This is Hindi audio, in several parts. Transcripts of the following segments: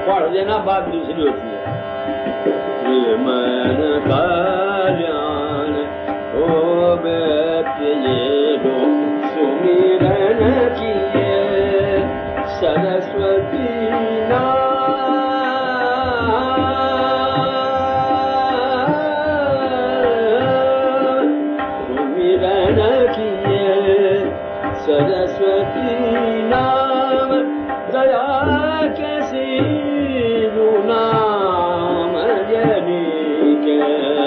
पढ़ देना, बात दूसरी होती है। मन कल्याण हो ये दो सुमिरन किए सरस्वती सुमिरन किए सरस्वती नाम दया के सिंधु नाम जनी के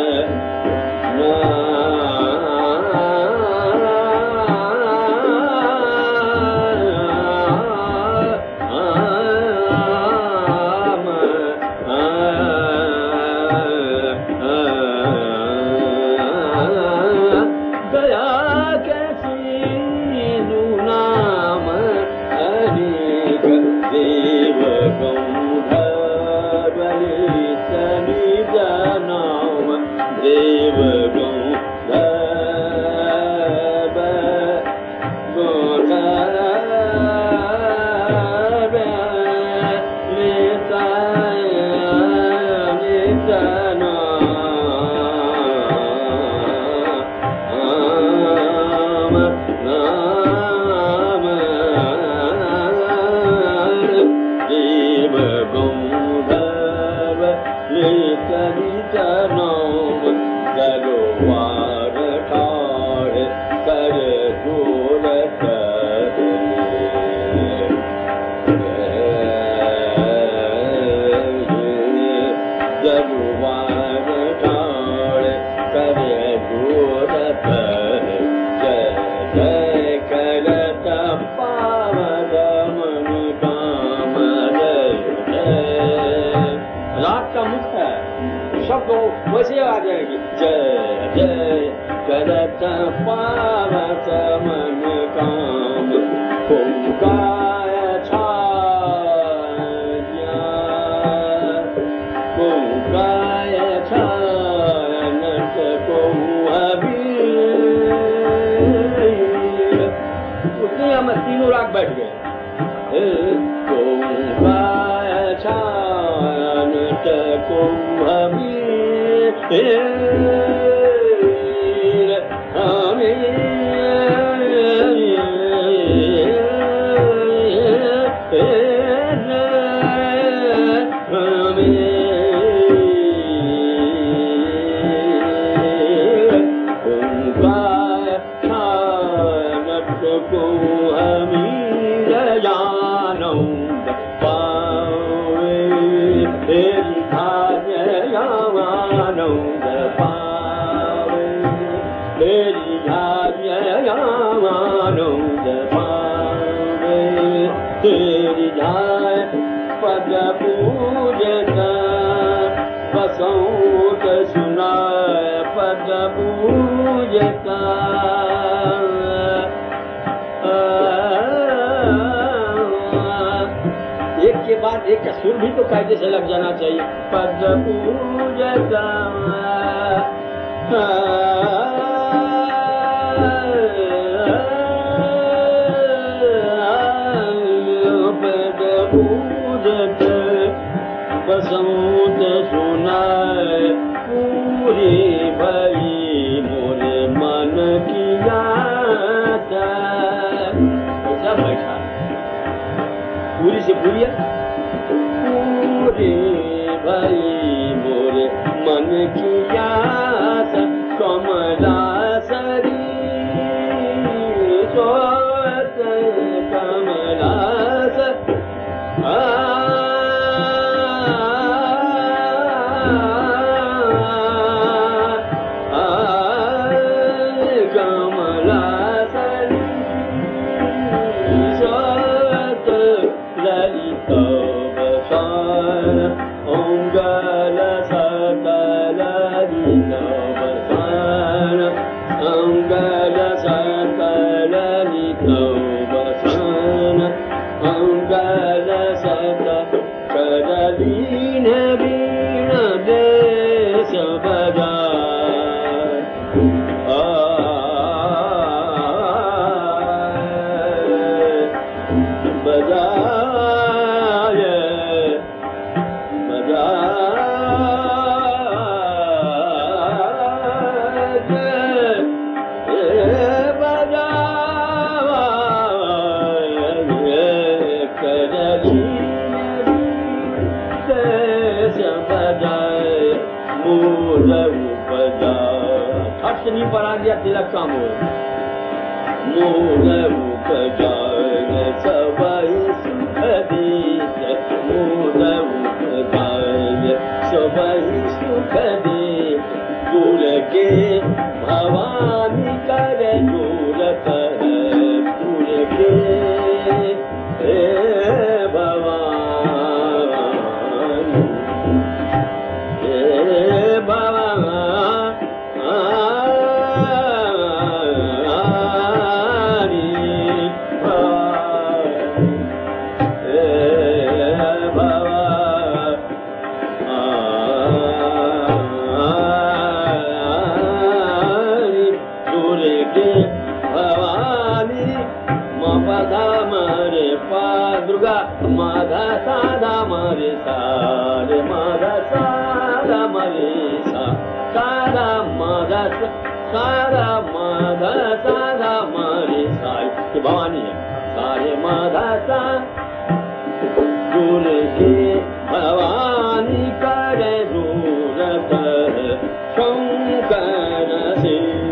वैसे आ जाएगी। जय जय करत पावत मन काम ओंकार छाया ओंकार छानत को अबीर। उसने हम तीनों राग बैठ गए। ओंकार छानत को अबीर तेरी जाय पद पूजता बसौत सुनाय पद पूजता। एक के बाद एक का सुर भी तो कायदे से लग जाना चाहिए। पद पूजता बसंत सुनाए पूरी भई मोरे मन की आशा। ऐसा बैठा पूरी से पूरी पूरी भई मोरे मन की आशा। कमला सरी सोत कमला मूल उपजा ठट से नहीं पर आ गया तिलक काम हो मूल उपजा सबई सुख दीत मूल उपजा सबई सुख दीत दूर के भवानी कर दूरत दूर के माधा साधा मरे सारे माधा साधा मरे साधा माधा साधा माधा साधा मरे साई भवानी है सारे माधा सा दूर के भवानी करे दूरत शंकर से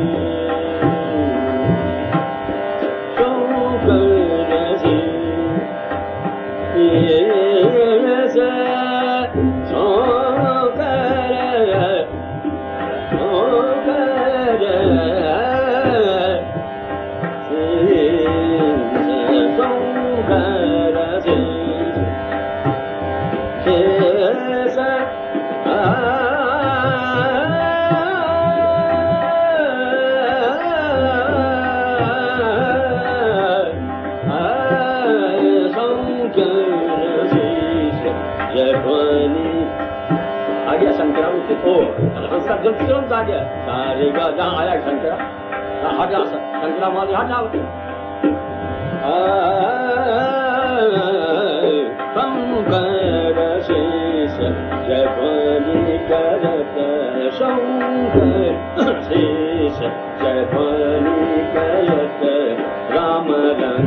जहाँ आया शंकरा हटा शंकरा माली हटा शंकर शेष जपनी करत शंकर शेष जपनी करत राम रंग